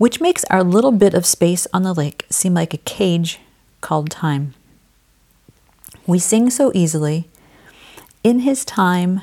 which makes our little bit of space on the lake seem like a cage called time. We sing so easily, in His time,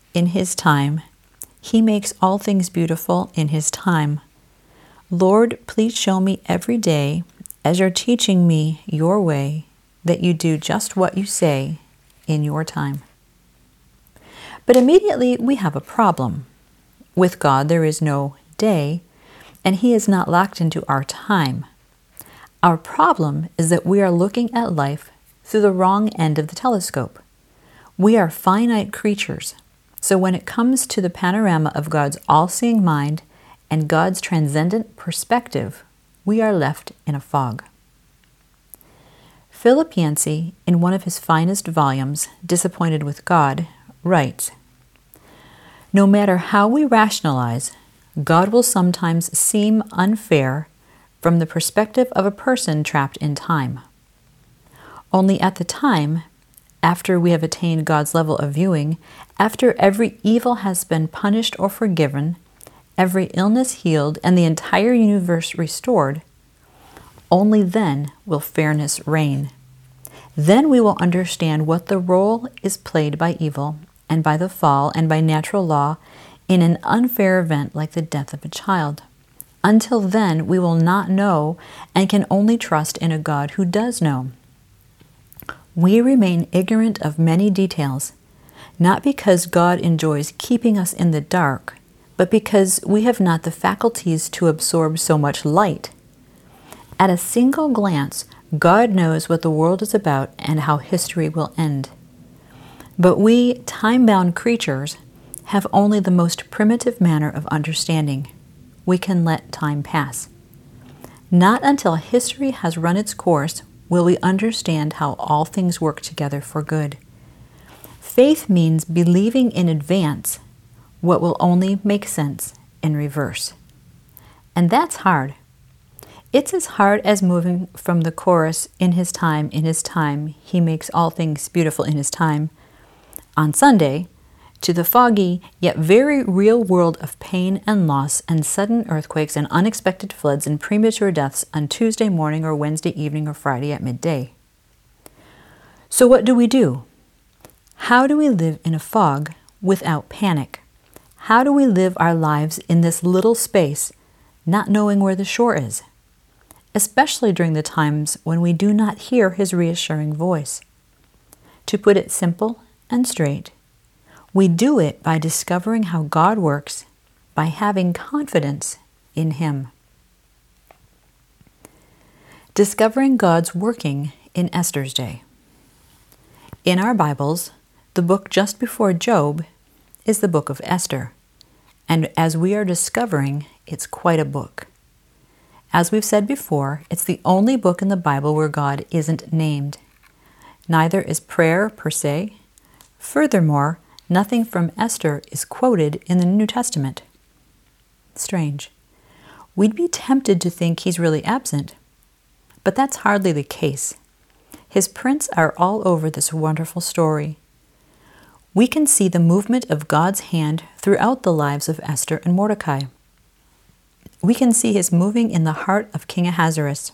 He makes all things beautiful in His time. Lord, please show me every day, as You're teaching me Your way, that You do just what You say in Your time. But immediately we have a problem. With God there is no day, and He is not locked into our time. Our problem is that we are looking at life through the wrong end of the telescope. We are finite creatures, so when it comes to the panorama of God's all-seeing mind and God's transcendent perspective, we are left in a fog. Philip Yancey, in one of his finest volumes, Disappointed with God, writes, "No matter how we rationalize, God will sometimes seem unfair from the perspective of a person trapped in time. Only at the time, after we have attained God's level of viewing, after every evil has been punished or forgiven, every illness healed, and the entire universe restored, only then will fairness reign. Then we will understand what the role is played by evil and by the fall and by natural law in an unfair event like the death of a child. Until then, we will not know and can only trust in a God who does know. We remain ignorant of many details, not because God enjoys keeping us in the dark, but because we have not the faculties to absorb so much light. At a single glance, God knows what the world is about and how history will end. But we, time-bound creatures, have only the most primitive manner of understanding. We can let time pass. Not until history has run its course will we understand how all things work together for good. Faith means believing in advance what will only make sense in reverse. And that's hard. It's as hard as moving from the chorus, in His time, He makes all things beautiful in His time, on Sunday, to the foggy yet very real world of pain and loss and sudden earthquakes and unexpected floods and premature deaths on Tuesday morning or Wednesday evening or Friday at midday. So what do? How do we live in a fog without panic? How do we live our lives in this little space, not knowing where the shore is? Especially during the times when we do not hear His reassuring voice. To put it simple and straight, we do it by discovering how God works, by having confidence in Him. Discovering God's working in Esther's day. In our Bibles, the book just before Job is the book of Esther, and as we are discovering, it's quite a book. As we've said before, it's the only book in the Bible where God isn't named. Neither is prayer per se. Furthermore, nothing from Esther is quoted in the New Testament. Strange. We'd be tempted to think He's really absent, but that's hardly the case. His prints are all over this wonderful story. We can see the movement of God's hand throughout the lives of Esther and Mordecai. We can see His moving in the heart of King Ahasuerus.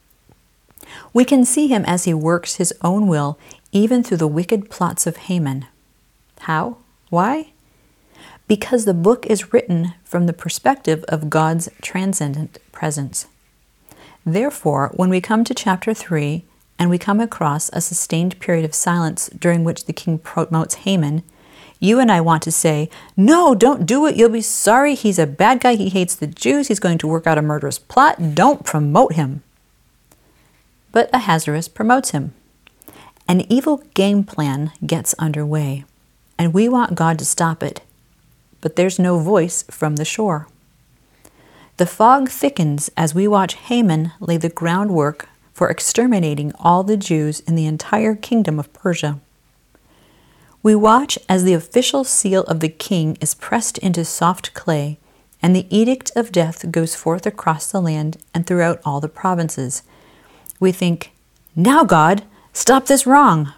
We can see Him as He works His own will even through the wicked plots of Haman. How? Why? Because the book is written from the perspective of God's transcendent presence. Therefore, when we come to chapter 3 and we come across a sustained period of silence during which the king promotes Haman, you and I want to say, "No, don't do it. You'll be sorry. He's a bad guy. He hates the Jews. He's going to work out a murderous plot. Don't promote him." But Ahasuerus promotes him. An evil game plan gets underway, and we want God to stop it. But there's no voice from the shore. The fog thickens as we watch Haman lay the groundwork for exterminating all the Jews in the entire kingdom of Persia. We watch as the official seal of the king is pressed into soft clay, and the edict of death goes forth across the land and throughout all the provinces. We think, "Now, God, stop this wrong."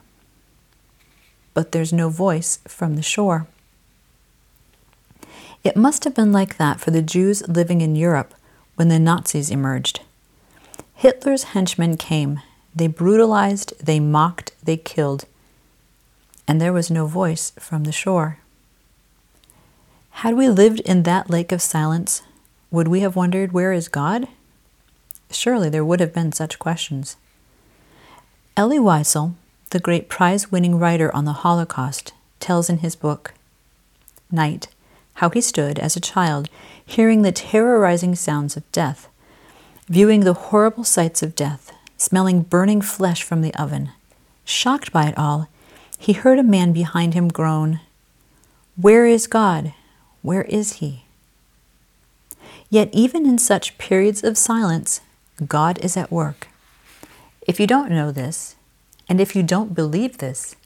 But there's no voice from the shore. It must have been like that for the Jews living in Europe when the Nazis emerged. Hitler's henchmen came. They brutalized, they mocked, they killed. And there was no voice from the shore. Had we lived in that lake of silence, would we have wondered, where is God? Surely there would have been such questions. Elie Wiesel, the great prize-winning writer on the Holocaust, tells in his book, Night, how he stood as a child, hearing the terrorizing sounds of death, viewing the horrible sights of death, smelling burning flesh from the oven. Shocked by it all, he heard a man behind him groan, "Where is God? Where is he?" Yet even in such periods of silence, God is at work. If you don't know this, and if you don't believe this,